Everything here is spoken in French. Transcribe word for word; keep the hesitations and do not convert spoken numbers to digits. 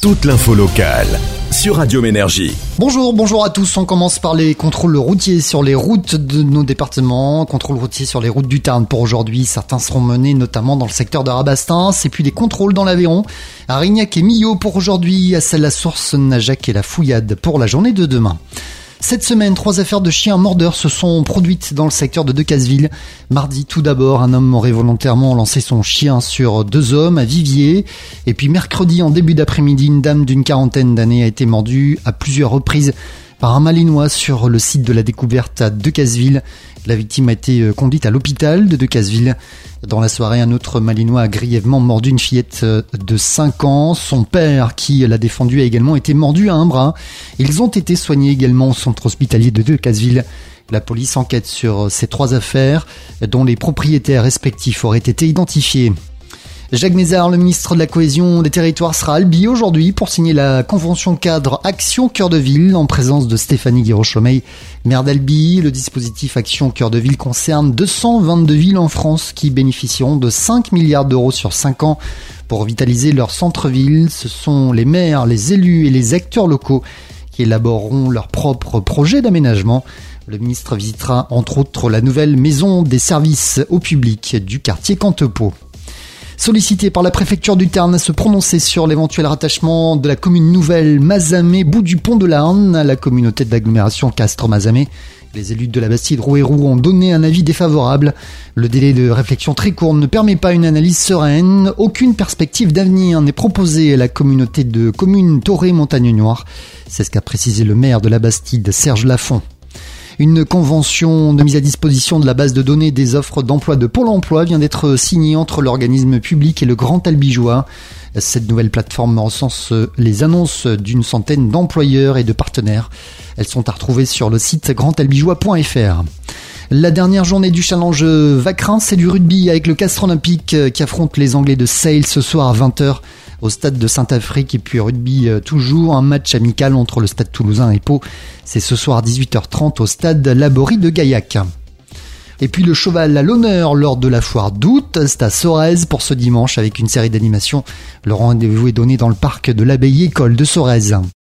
toute l'info locale sur Radio Ménergie. Bonjour, bonjour à tous. On commence par les contrôles routiers sur les routes de nos départements. Contrôles routiers sur les routes du Tarn pour aujourd'hui. Certains seront menés notamment dans le secteur de Rabastens. Et puis des contrôles dans l'Aveyron, à Rignac et Millau pour aujourd'hui. À Celles-la-Source, Najac et la Fouillade pour la journée de demain. Cette semaine, trois affaires de chiens mordeurs se sont produites dans le secteur de Decazeville. Mardi, tout d'abord, un homme aurait volontairement lancé son chien sur deux hommes à Viviers. Et puis mercredi, en début d'après-midi, une dame d'une quarantaine d'années a été mordue à plusieurs reprises par un malinois sur le site de la découverte à Decazeville. La victime a été conduite à l'hôpital de Decazeville. Dans la soirée, un autre malinois a grièvement mordu une fillette de cinq ans. Son père, qui l'a défendu, a également été mordu à un bras. Ils ont été soignés également au centre hospitalier de Decazeville. La police enquête sur ces trois affaires, dont les propriétaires respectifs auraient été identifiés. Jacques Mézard, le ministre de la Cohésion des Territoires, sera à Albi aujourd'hui pour signer la convention cadre Action Cœur de Ville en présence de Stéphanie Guiraud-Chaumeil, maire d'Albi. Le dispositif Action Cœur de Ville concerne deux cent vingt-deux villes en France qui bénéficieront de cinq milliards d'euros sur cinq ans pour vitaliser leur centre-ville. Ce sont les maires, les élus et les acteurs locaux qui élaboreront leurs propres projets d'aménagement. Le ministre visitera entre autres la nouvelle maison des services au public du quartier Cantepeau. Sollicité par la préfecture du Tarn à se prononcer sur l'éventuel rattachement de la commune nouvelle Mazamet-Bout du Pont de Larn à la communauté d'agglomération Castres-Mazamet, les élus de la Bastide Rouerou ont donné un avis défavorable. Le délai de réflexion très court ne permet pas une analyse sereine. Aucune perspective d'avenir n'est proposée à la communauté de communes Toré-Montagne-Noire. C'est ce qu'a précisé le maire de la Bastide, Serge Lafont. Une convention de mise à disposition de la base de données des offres d'emploi de Pôle emploi vient d'être signée entre l'organisme public et le Grand Albigeois. Cette nouvelle plateforme recense les annonces d'une centaine d'employeurs et de partenaires. Elles sont à retrouver sur le site grand albigeois point f r. La dernière journée du challenge Vacrin, c'est du rugby avec le Castres Olympique qui affronte les Anglais de Sale ce soir à vingt heures au stade de Saint-Afrique. Et puis rugby toujours, un match amical entre le stade toulousain et Pau. C'est ce soir à dix-huit heures trente au stade Laborie de Gaillac. Et puis le cheval à l'honneur lors de la foire d'août, c'est à Sorèze pour ce dimanche avec une série d'animations. Le rendez-vous est donné dans le parc de l'abbaye école de Sorèze.